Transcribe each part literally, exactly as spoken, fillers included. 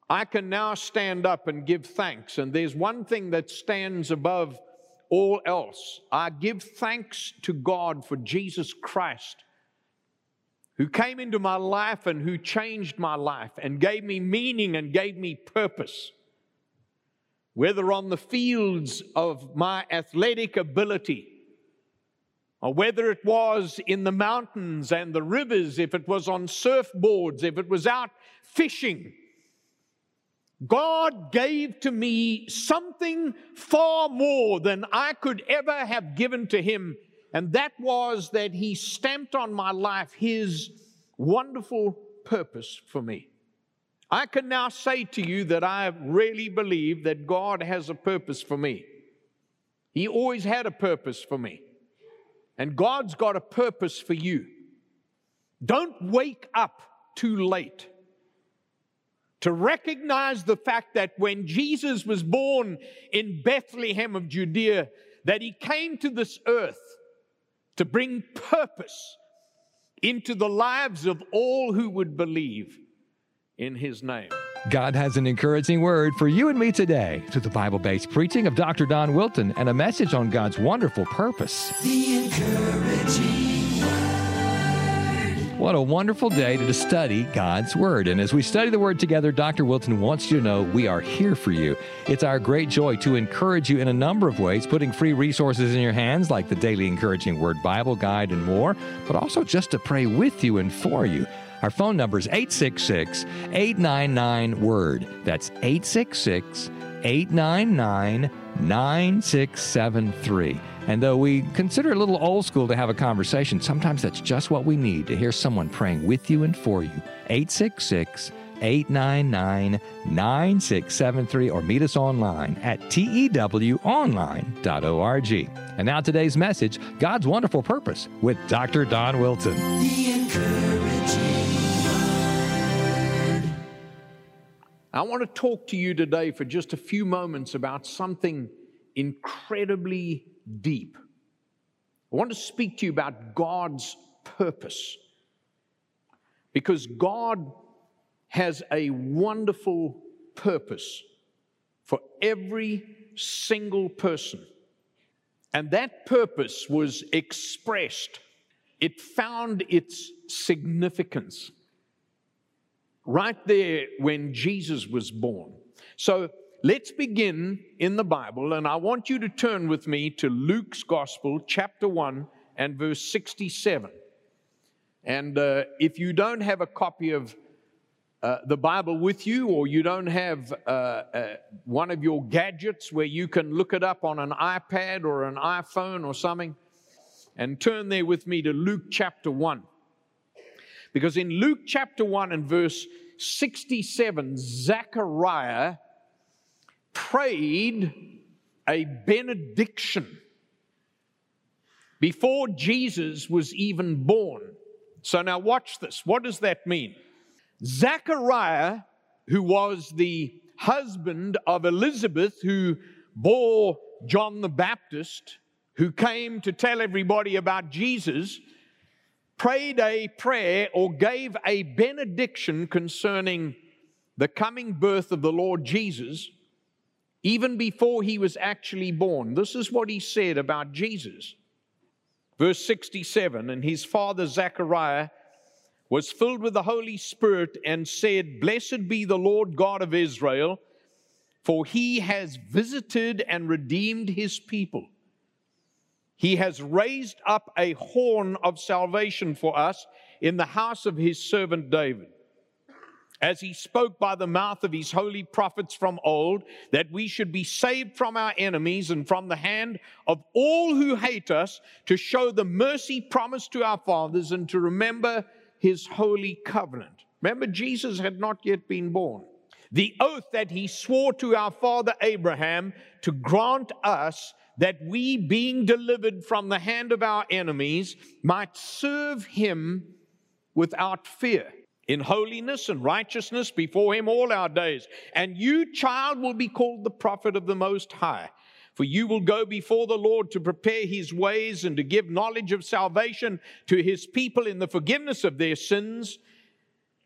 I can now stand up and give thanks. And there's one thing that stands above all else. I give thanks to God for Jesus Christ, who came into my life and who changed my life and gave me meaning and gave me purpose. Whether on the fields of my athletic ability, or whether it was in the mountains and the rivers, if it was on surfboards, if it was out fishing, God gave to me something far more than I could ever have given to Him, and that was that He stamped on my life His wonderful purpose for me. I can now say to you that I really believe that God has a purpose for me. He always had a purpose for me. And God's got a purpose for you. Don't wake up too late to recognize the fact that when Jesus was born in Bethlehem of Judea, that He came to this earth to bring purpose into the lives of all who would believe in His name. God has an encouraging word for you and me today through the Bible-based preaching of Doctor Don Wilton and a message on God's wonderful purpose. The encouraging word. What a wonderful day to study God's Word. And as we study the Word together, Doctor Wilton wants you to know we are here for you. It's our great joy to encourage you in a number of ways, putting free resources in your hands like the Daily Encouraging Word Bible Guide and more, but also just to pray with you and for you. Our phone number is eight six six, eight nine nine, WORD. That's eight six six, eight nine nine, nine six seven three. And though we consider it a little old school to have a conversation, sometimes that's just what we need, to hear someone praying with you and for you. eight six six, eight nine nine, nine six seven three, or meet us online at T E W online dot org. And now today's message, God's Wonderful Purpose, with Doctor Don Wilton. The encouraging I want to talk to you today for just a few moments about something incredibly deep. I want to speak to you about God's purpose, because God has a wonderful purpose for every single person. And that purpose was expressed. It found its significance right there when Jesus was born. So let's begin in the Bible, and I want you to turn with me to Luke's Gospel, chapter one and verse sixty-seven. And uh, if you don't have a copy of uh, the Bible with you, or you don't have uh, uh, one of your gadgets where you can look it up on an iPad or an iPhone or something, and turn there with me to Luke chapter one. Because in Luke chapter one and verse sixty-seven, Zechariah prayed a benediction before Jesus was even born. So now watch this. What does that mean? Zechariah, who was the husband of Elizabeth, who bore John the Baptist, who came to tell everybody about Jesus, prayed a prayer or gave a benediction concerning the coming birth of the Lord Jesus, even before He was actually born. This is what he said about Jesus. Verse sixty-seven, and his father Zechariah was filled with the Holy Spirit and said, "Blessed be the Lord God of Israel, for He has visited and redeemed His people. He has raised up a horn of salvation for us in the house of His servant David, as He spoke by the mouth of His holy prophets from old, that we should be saved from our enemies and from the hand of all who hate us, to show the mercy promised to our fathers and to remember His holy covenant." Remember, Jesus had not yet been born. The oath that He swore to our father Abraham to grant us, that we, being delivered from the hand of our enemies, might serve Him without fear, in holiness and righteousness before Him all our days. And you, child, will be called the prophet of the Most High, for you will go before the Lord to prepare His ways and to give knowledge of salvation to His people in the forgiveness of their sins,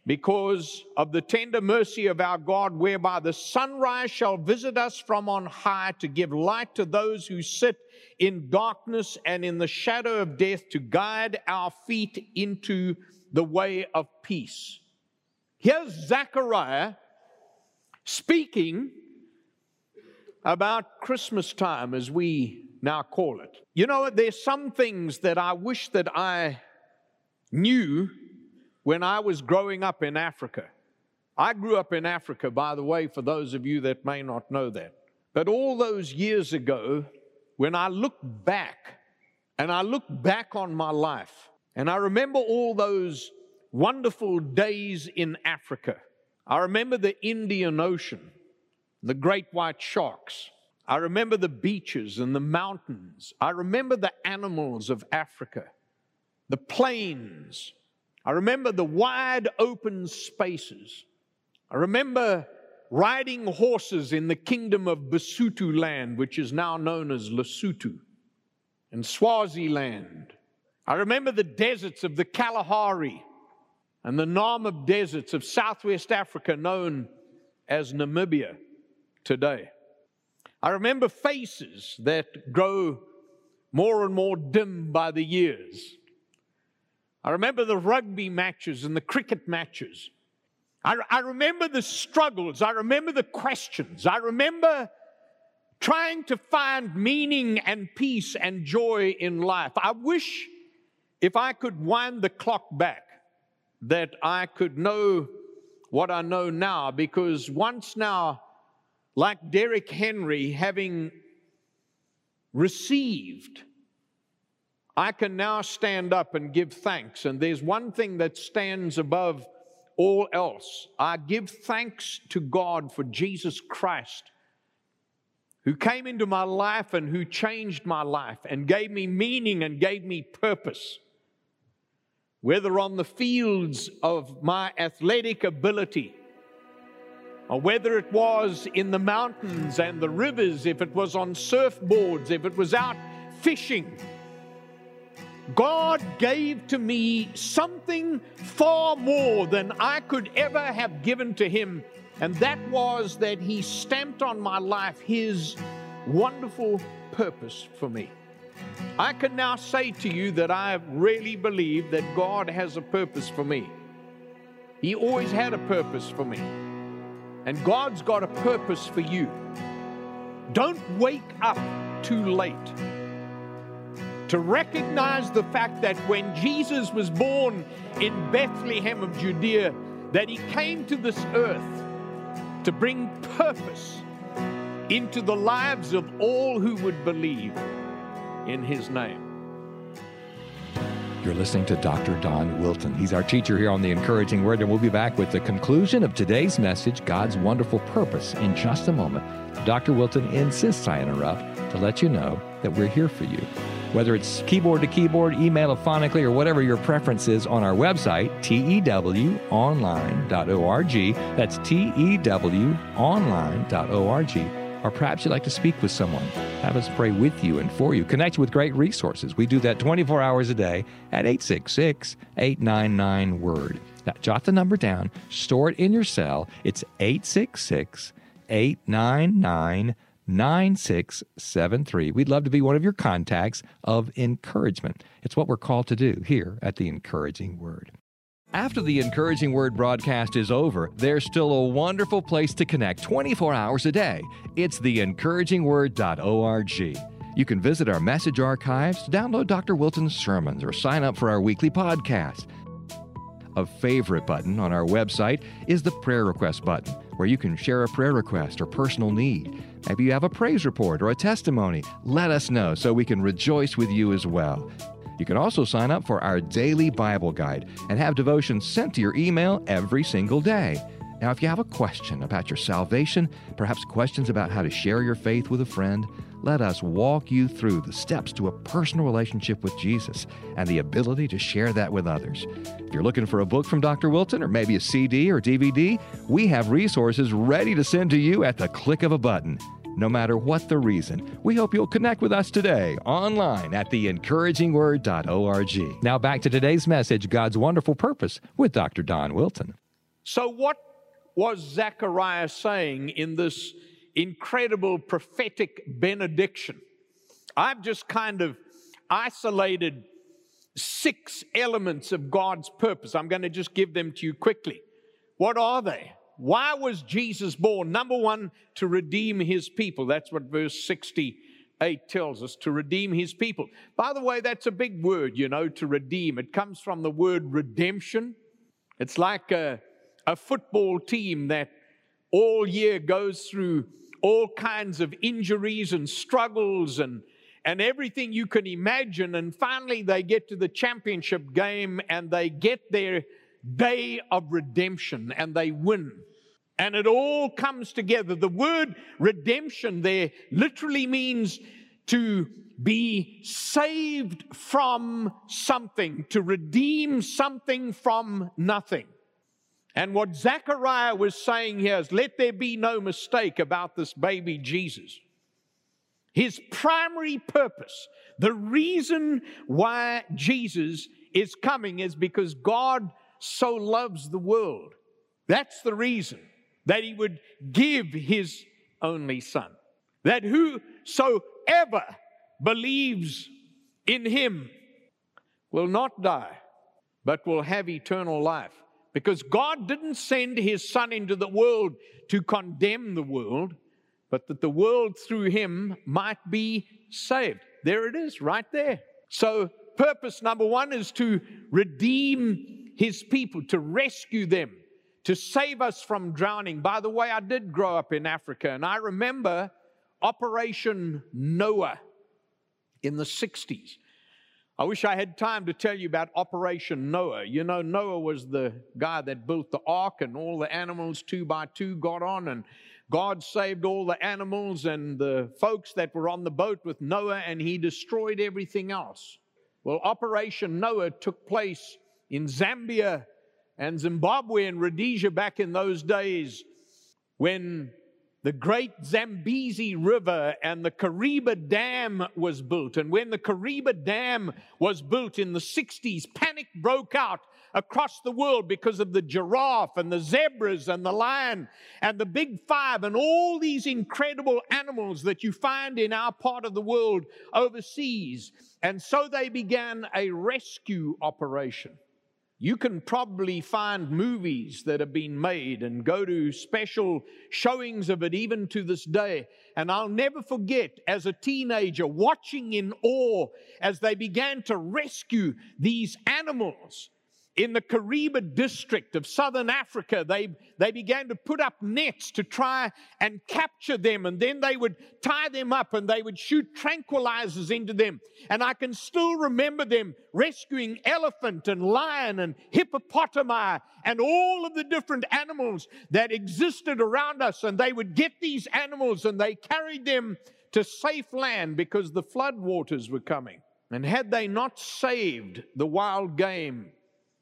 because of the tender mercy of our God, whereby the sunrise shall visit us from on high to give light to those who sit in darkness and in the shadow of death, to guide our feet into the way of peace. Here's Zechariah speaking about Christmas time, as we now call it. You know, there's some things that I wish that I knew when I was growing up in Africa. I grew up in Africa, by the way, for those of you that may not know that. But all those years ago, when I look back, and I look back on my life, and I remember all those wonderful days in Africa. I remember the Indian Ocean, the great white sharks. I remember the beaches and the mountains. I remember the animals of Africa, the plains. I remember the wide open spaces. I remember riding horses in the kingdom of Basotho land, which is now known as Lesotho, and Swaziland. I remember the deserts of the Kalahari and the Namib deserts of Southwest Africa, known as Namibia today. I remember faces that grow more and more dim by the years. I remember the rugby matches and the cricket matches. I, I remember the struggles. I remember the questions. I remember trying to find meaning and peace and joy in life. I wish if I could wind the clock back, that I could know what I know now, because once now, like Derek Henry, having received, I can now stand up and give thanks. And there's one thing that stands above all else. I give thanks to God for Jesus Christ, who came into my life and who changed my life and gave me meaning and gave me purpose. Whether on the fields of my athletic ability, or whether it was in the mountains and the rivers, if it was on surfboards, if it was out fishing, God gave to me something far more than I could ever have given to Him, and that was that He stamped on my life His wonderful purpose for me. I can now say to you that I really believe that God has a purpose for me. He always had a purpose for me. And God's got a purpose for you. Don't wake up too late to recognize the fact that when Jesus was born in Bethlehem of Judea, that He came to this earth to bring purpose into the lives of all who would believe in His name. You're listening to Doctor Don Wilton. He's our teacher here on The Encouraging Word, and we'll be back with the conclusion of today's message, God's Wonderful Purpose, in just a moment. Doctor Wilton insists I interrupt to let you know that we're here for you. Whether it's keyboard to keyboard, email phonically, or whatever your preference is, on our website, T E W online dot org. That's T E W online dot org. Or perhaps you'd like to speak with someone. Have us pray with you and for you. Connect with great resources. We do that twenty-four hours a day at eight six six, eight nine nine, WORD. Now, jot the number down. Store it in your cell. It's eight six six, eight nine nine, nine six seven three. We'd love to be one of your contacts of encouragement. It's what we're called to do here at The Encouraging Word. After the Encouraging Word broadcast is over, there's still a wonderful place to connect twenty-four hours a day. It's the encouraging word dot org. You can visit our message archives, download Doctor Wilton's sermons, or sign up for our weekly podcast. A favorite button on our website is the prayer request button, where you can share a prayer request or personal need. Maybe you have a praise report or a testimony. Let us know so we can rejoice with you as well. You can also sign up for our daily Bible guide and have devotions sent to your email every single day. Now, if you have a question about your salvation, perhaps questions about how to share your faith with a friend, let us walk you through the steps to a personal relationship with Jesus and the ability to share that with others. If you're looking for a book from Doctor Wilton, or maybe a C D or D V D, we have resources ready to send to you at the click of a button. No matter what the reason, we hope you'll connect with us today online at the encouraging word dot org. Now back to today's message, God's Wonderful Purpose, with Doctor Don Wilton. So what was Zechariah saying in this incredible prophetic benediction? I've just kind of isolated six elements of God's purpose. I'm going to just give them to you quickly. What are they? Why was Jesus born? Number one, to redeem his people. That's what verse sixty-eight tells us, to redeem his people. By the way, that's a big word, you know, to redeem. It comes from the word redemption. It's like a, a football team that all year goes through all kinds of injuries and struggles and, and everything you can imagine. And finally, they get to the championship game and they get their day of redemption and they win. And it all comes together. The word redemption there literally means to be saved from something, to redeem something from nothing. And what Zechariah was saying here is, let there be no mistake about this baby Jesus. His primary purpose, the reason why Jesus is coming, is because God so loves the world. That's the reason, that he would give his only son, that whosoever believes in him will not die, but will have eternal life. Because God didn't send his son into the world to condemn the world, but that the world through him might be saved. There it is, right there. So purpose number one is to redeem his people, to rescue them, to save us from drowning. By the way, I did grow up in Africa, and I remember Operation Noah in the sixties. I wish I had time to tell you about Operation Noah. You know, Noah was the guy that built the ark, and all the animals two by two got on, and God saved all the animals and the folks that were on the boat with Noah, and he destroyed everything else. Well, Operation Noah took place in Zambia and Zimbabwe and Rhodesia back in those days, when the great Zambezi River and the Kariba Dam was built. And when the Kariba Dam was built in the sixties, panic broke out across the world because of the giraffe and the zebras and the lion and the big five and all these incredible animals that you find in our part of the world overseas. And so they began a rescue operation. You can probably find movies that have been made and go to special showings of it even to this day. And I'll never forget, as a teenager, watching in awe as they began to rescue these animals. In the Kariba district of southern Africa, they, they began to put up nets to try and capture them, and then they would tie them up and they would shoot tranquilizers into them. And I can still remember them rescuing elephant and lion and hippopotami and all of the different animals that existed around us. And they would get these animals and they carried them to safe land because the flood waters were coming. And had they not saved the wild game,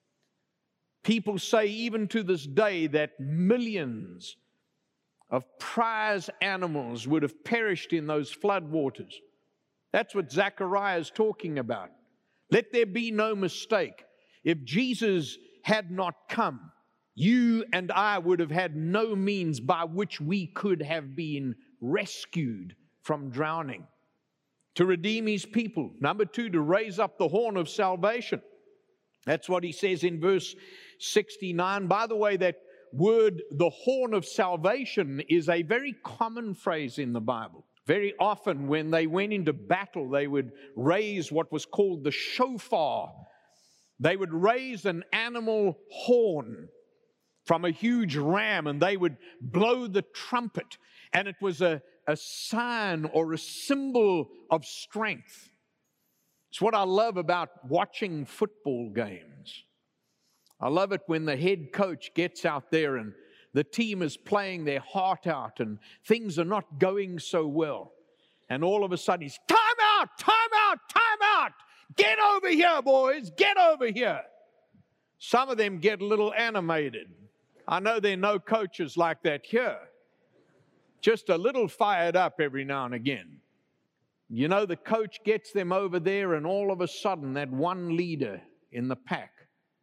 people say even to this day that millions of prize animals would have perished in those flood waters. That's what Zechariah is talking about. Let there be no mistake. If Jesus had not come, you and I would have had no means by which we could have been rescued from drowning. To redeem his people. Number two, to raise up the horn of salvation. That's what he says in verse sixty-nine. By the way, that word, the horn of salvation, is a very common phrase in the Bible. Very often when they went into battle, they would raise what was called the shofar. They would raise an animal horn from a huge ram, and they would blow the trumpet. And it was a, a sign or a symbol of strength. It's what I love about watching football games. I love it when the head coach gets out there and the team is playing their heart out and things are not going so well. And all of a sudden he's, time out, time out, time out. Get over here, boys, get over here. Some of them get a little animated. I know there are no coaches like that here. Just a little fired up every now and again. You know, the coach gets them over there, and all of a sudden that one leader in the pack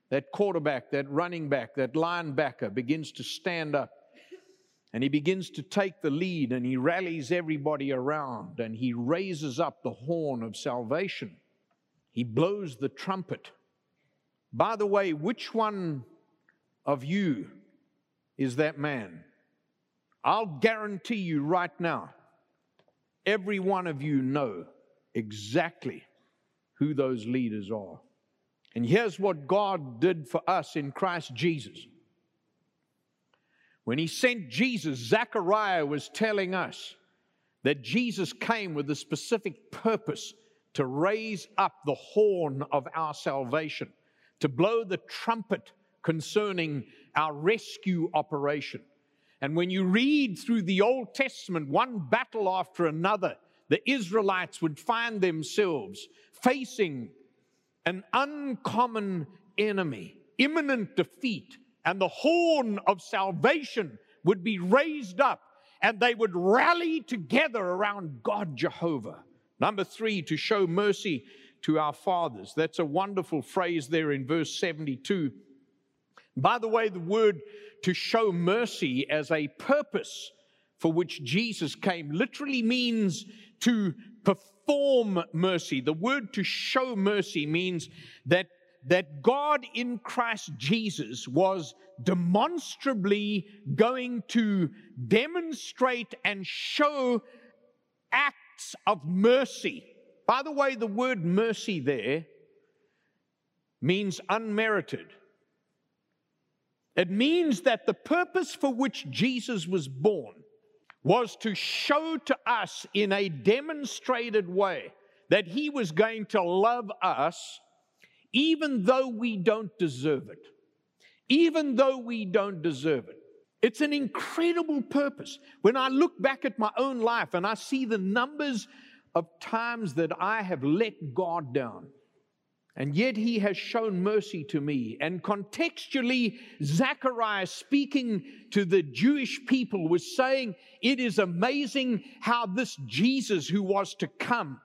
that quarterback, that running back, that linebacker begins to stand up, and he begins to take the lead, and he rallies everybody around, and he raises up the horn of salvation. He blows the trumpet. By the way, which one of you is that man? I'll guarantee you right now, every one of you know exactly who those leaders are. And here's what God did for us in Christ Jesus. When He sent Jesus, Zechariah was telling us that Jesus came with a specific purpose to raise up the horn of our salvation, to blow the trumpet concerning our rescue operation. And when you read through the Old Testament, one battle after another, the Israelites would find themselves facing an uncommon enemy, imminent defeat, and the horn of salvation would be raised up, and they would rally together around God Jehovah. Number three, to show mercy to our fathers. That's a wonderful phrase there in verse seventy-two. By the way, the word to show mercy as a purpose for which Jesus came literally means to perform mercy. The word to show mercy means that, that God in Christ Jesus was demonstrably going to demonstrate and show acts of mercy. By the way, the word mercy there means unmerited. It means that the purpose for which Jesus was born was to show to us in a demonstrated way that He was going to love us even though we don't deserve it. Even though we don't deserve it. It's an incredible purpose. When I look back at my own life and I see the numbers of times that I have let God down, and yet He has shown mercy to me. And contextually, Zechariah, speaking to the Jewish people, was saying, it is amazing how this Jesus who was to come,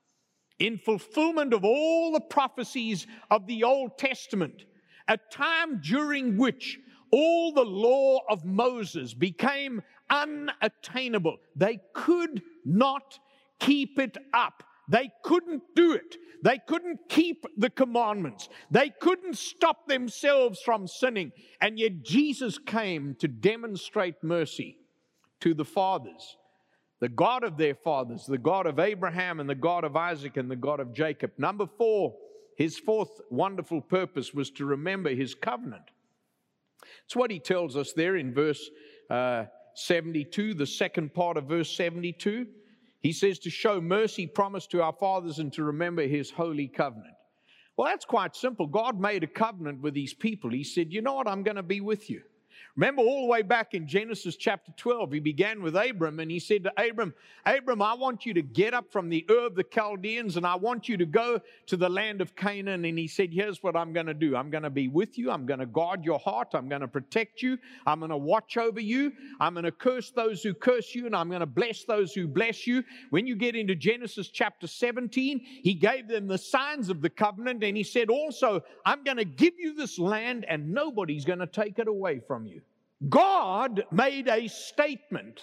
in fulfillment of all the prophecies of the Old Testament, a time during which all the law of Moses became unattainable. They could not keep it up. They couldn't do it. They couldn't keep the commandments. They couldn't stop themselves from sinning. And yet Jesus came to demonstrate mercy to the fathers, the God of their fathers, the God of Abraham and the God of Isaac and the God of Jacob. Number four, His fourth wonderful purpose was to remember His covenant. It's what He tells us there in verse uh, seventy-two, the second part of verse seventy-two. He says to show mercy promised to our fathers and to remember His holy covenant. Well, that's quite simple. God made a covenant with these people. He said, you know what, I'm going to be with you. Remember all the way back in Genesis chapter twelve, He began with Abram and He said to Abram, Abram, I want you to get up from the Ur of the Chaldeans and I want you to go to the land of Canaan. And He said, here's what I'm going to do. I'm going to be with you. I'm going to guard your heart. I'm going to protect you. I'm going to watch over you. I'm going to curse those who curse you and I'm going to bless those who bless you. When you get into Genesis chapter seventeen, He gave them the signs of the covenant and He said also, I'm going to give you this land and nobody's going to take it away from you. God made a statement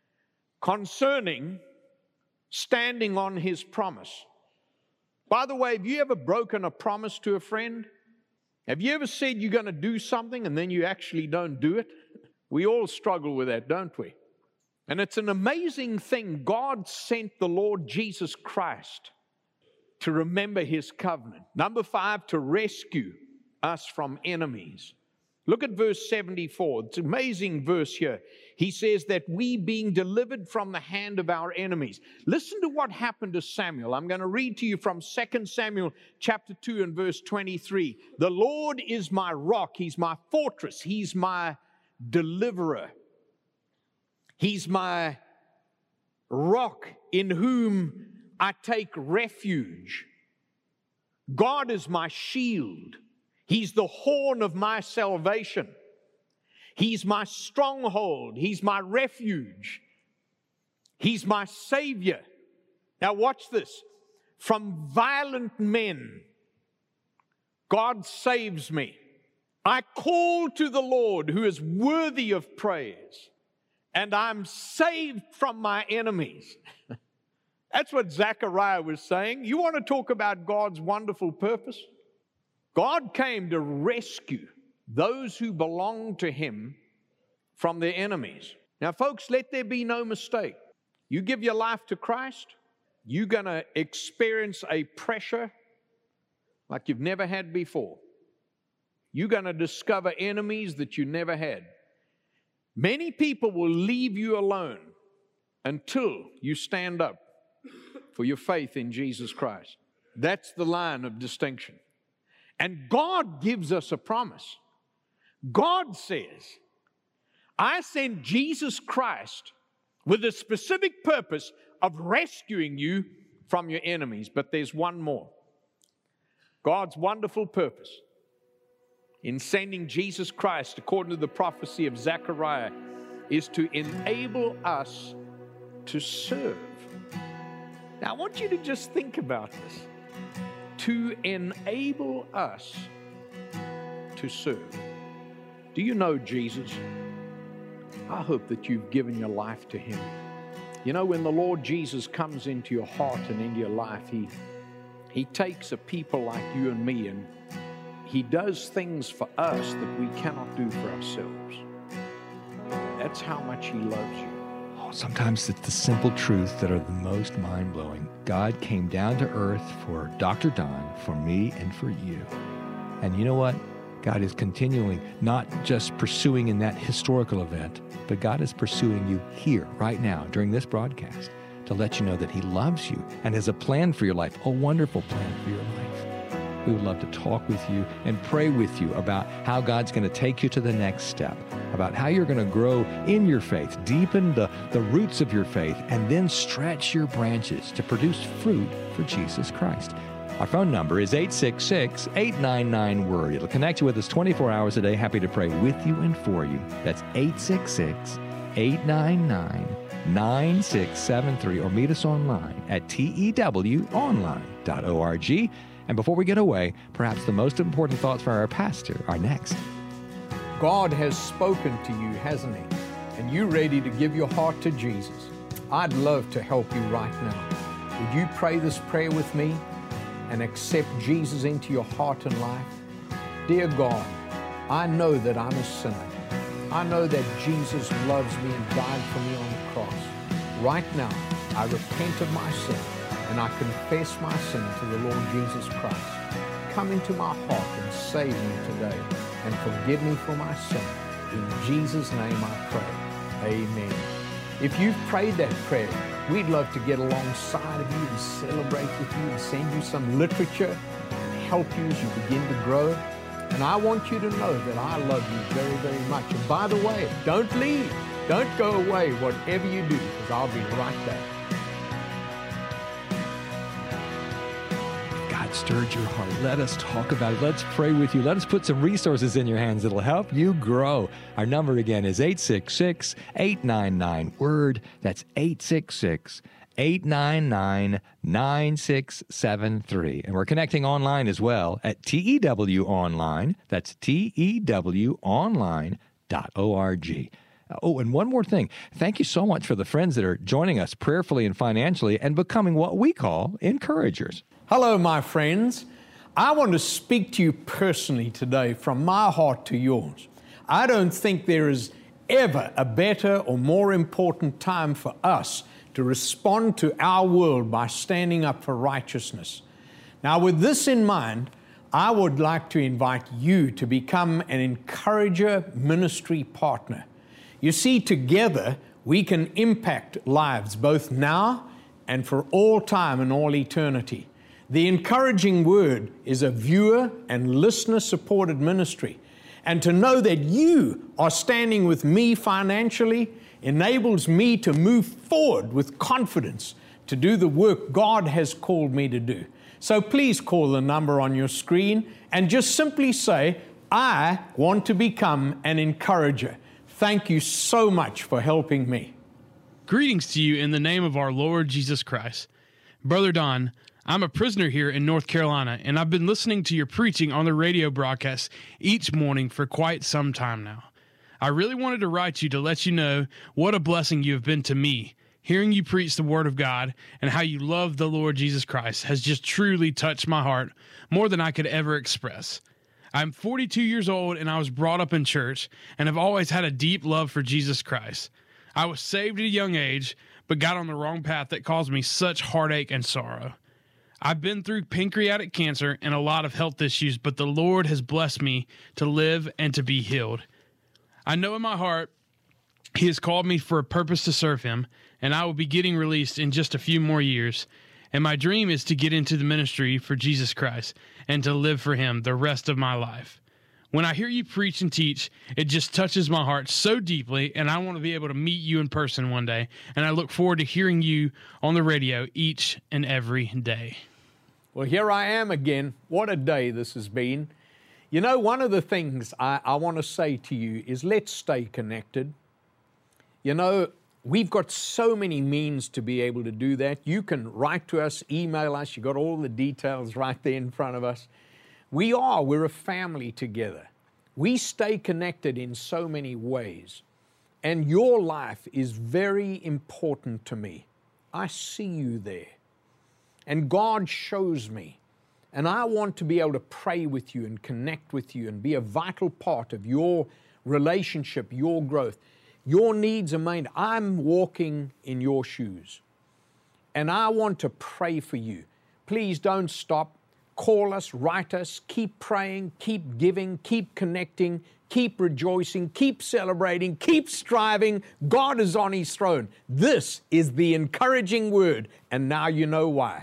concerning standing on His promise. By the way, have you ever broken a promise to a friend? Have you ever said you're going to do something and then you actually don't do it? We all struggle with that, don't we? And it's an amazing thing. God sent the Lord Jesus Christ to remember His covenant. Number five, to rescue us from enemies. Look at verse seventy-four. It's an amazing verse here. He says that we being delivered from the hand of our enemies. Listen to what happened to Samuel. I'm going to read to you from Second Samuel chapter two and verse twenty-three. The Lord is my rock. He's my fortress. He's my deliverer. He's my rock in whom I take refuge. God is my shield. He's the horn of my salvation. He's my stronghold. He's my refuge. He's my Savior. Now watch this. From violent men, God saves me. I call to the Lord who is worthy of praise, and I'm saved from my enemies. That's what Zechariah was saying. You want to talk about God's wonderful purpose? God came to rescue those who belong to Him from their enemies. Now, folks, let there be no mistake. You give your life to Christ, you're going to experience a pressure like you've never had before. You're going to discover enemies that you never had. Many people will leave you alone until you stand up for your faith in Jesus Christ. That's the line of distinction. And God gives us a promise. God says, I sent Jesus Christ with a specific purpose of rescuing you from your enemies. But there's one more. God's wonderful purpose in sending Jesus Christ, according to the prophecy of Zechariah, is to enable us to serve. Now, I want you to just think about this. To enable us to serve. Do you know Jesus? I hope that you've given your life to Him. You know, when the Lord Jesus comes into your heart and into your life, He, he takes a people like you and me, and He does things for us that we cannot do for ourselves. That's how much He loves you. Oh, sometimes it's the simple truths that are the most mind-blowing. God came down to earth for Doctor Don, for me, and for you. And you know what? God is continuing, not just pursuing in that historical event, but God is pursuing you here, right now, during this broadcast, to let you know that He loves you and has a plan for your life, a wonderful plan for your life. We would love to talk with you and pray with you about how God's going to take you to the next step, about how you're going to grow in your faith, deepen the, the roots of your faith, and then stretch your branches to produce fruit for Jesus Christ. Our phone number is eight six six, eight nine nine, W O R D. It'll connect you with us twenty-four hours a day. Happy to pray with you and for you. That's eight six six, eight nine nine, nine six seven three, or meet us online at T E W online dot org. And before we get away, perhaps the most important thoughts for our pastor are next. God has spoken to you, hasn't He? And you're ready to give your heart to Jesus. I'd love to help you right now. Would you pray this prayer with me and accept Jesus into your heart and life? Dear God, I know that I'm a sinner. I know that Jesus loves me and died for me on the cross. Right now, I repent of my sin and I confess my sin to the Lord Jesus Christ. Come into my heart and save me today and forgive me for my sin. In Jesus' name I pray. Amen. If you've prayed that prayer, we'd love to get alongside of you and celebrate with you and send you some literature and help you as you begin to grow. And I want you to know that I love you very, very much. And by the way, don't leave. Don't go away, whatever you do, because I'll be right back. God stirred your heart. Let us talk about it. Let's pray with you. Let us put some resources in your hands that'll help you grow. Our number again is eight six six, eight nine nine, W O R D. That's eight six six, eight nine nine, nine six seven three. And we're connecting online as well at T E W online. That's T E W online dot org. Oh, and one more thing. Thank you so much for the friends that are joining us prayerfully and financially and becoming what we call encouragers. Hello, my friends. I want to speak to you personally today from my heart to yours. I don't think there is ever a better or more important time for us to respond to our world by standing up for righteousness. Now, with this in mind, I would like to invite you to become an encourager ministry partner. You see, together we can impact lives both now and for all time and all eternity. The Encouraging Word is a viewer and listener-supported ministry. And to know that you are standing with me financially enables me to move forward with confidence to do the work God has called me to do. So please call the number on your screen and just simply say, I want to become an encourager. Thank you so much for helping me. Greetings to you in the name of our Lord Jesus Christ. Brother Don, I'm a prisoner here in North Carolina, and I've been listening to your preaching on the radio broadcast each morning for quite some time now. I really wanted to write you to let you know what a blessing you have been to me. Hearing you preach the Word of God and how you love the Lord Jesus Christ has just truly touched my heart more than I could ever express. I'm forty-two years old, and I was brought up in church and have always had a deep love for Jesus Christ. I was saved at a young age, but got on the wrong path that caused me such heartache and sorrow. I've been through pancreatic cancer and a lot of health issues, but the Lord has blessed me to live and to be healed. I know in my heart He has called me for a purpose to serve Him, and I will be getting released in just a few more years. And my dream is to get into the ministry for Jesus Christ and to live for Him the rest of my life. When I hear you preach and teach, it just touches my heart so deeply, and I want to be able to meet you in person one day. And I look forward to hearing you on the radio each and every day. Well, here I am again. What a day this has been. You know, one of the things I, I want to say to you is let's stay connected. You know, we've got so many means to be able to do that. You can write to us, email us. You've got all the details right there in front of us. We are, we're a family together. We stay connected in so many ways. And your life is very important to me. I see you there. And God shows me. And I want to be able to pray with you and connect with you and be a vital part of your relationship, your growth. Your needs are made. I'm walking in your shoes. And I want to pray for you. Please don't stop. Call us, write us, keep praying, keep giving, keep connecting, keep rejoicing, keep celebrating, keep striving. God is on His throne. This is the encouraging word, and now you know why.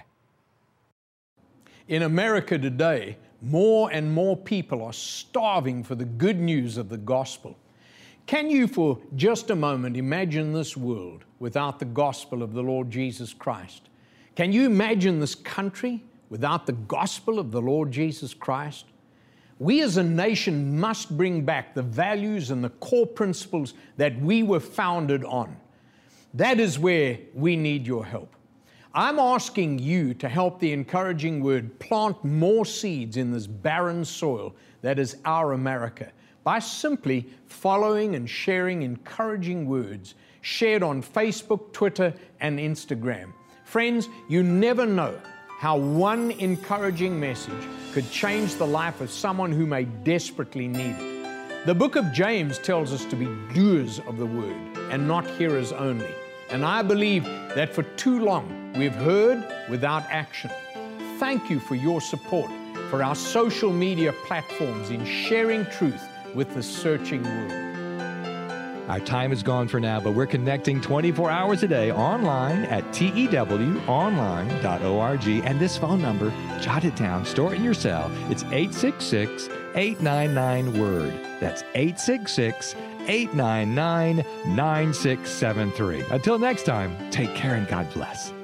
In America today, more and more people are starving for the good news of the gospel. Can you for just a moment imagine this world without the gospel of the Lord Jesus Christ? Can you imagine this country without the gospel of the Lord Jesus Christ? We as a nation must bring back the values and the core principles that we were founded on. That is where we need your help. I'm asking you to help the encouraging word plant more seeds in this barren soil that is our America by simply following and sharing encouraging words shared on Facebook, Twitter, and Instagram. Friends, you never know how one encouraging message could change the life of someone who may desperately need it. The book of James tells us to be doers of the word and not hearers only. And I believe that for too long we've heard without action. Thank you for your support for our social media platforms in sharing truth with the searching world. Our time is gone for now, but we're connecting twenty-four hours a day online at T E W online dot org. And this phone number, jot it down, store it in your cell. It's eight six six, eight nine nine, word. That's eight six six, eight nine nine, nine six seven three. Until next time, take care and God bless.